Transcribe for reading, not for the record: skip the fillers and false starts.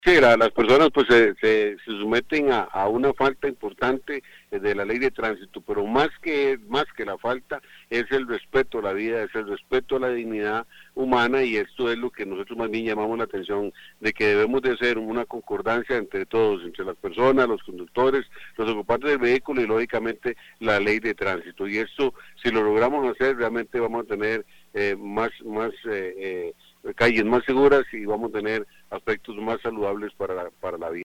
Sí, las personas pues se someten a una falta importante de la ley de tránsito, pero más que la falta es el respeto a la vida, es el respeto a la dignidad humana, y esto es lo que nosotros más bien llamamos la atención, de que debemos de hacer una concordancia entre todos, entre las personas, los conductores, los ocupantes del vehículo y lógicamente la ley de tránsito. Y esto, si lo logramos hacer, realmente vamos a tener más calles más seguras, y vamos a tener aspectos más saludables para la vida.